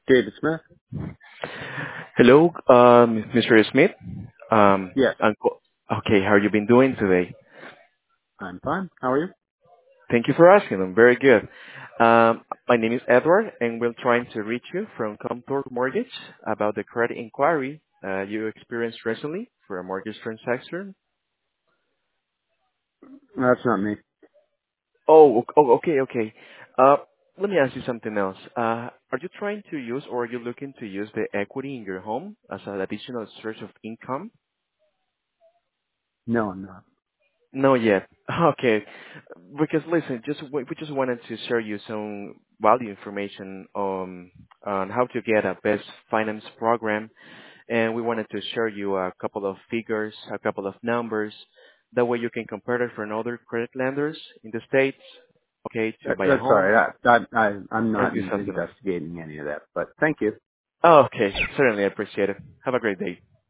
David Smith? Hello, Mr. Smith. Yes, Okay, how you been doing today? I'm fine. How are you? Thank you for asking. I'm very good. My name is Edward, and we're trying to reach you from Comtor Mortgage about the credit inquiry you experienced recently for a mortgage transaction. That's not me. Okay. Uh, Let me ask you something else. Are you trying to use or are you looking to use the equity in your home as an additional source of income? No, I'm not. No, yet. Okay. Because listen, we just wanted to share you some value information on how to get a best finance program, and we wanted to share you a couple of figures, a couple of numbers. That way you can compare it from other credit lenders in the States, okay, to buy a That's all home right. I'm and not do something else. investigating any of that, but thank you. Oh, okay. Certainly, I appreciate it. Have a great day.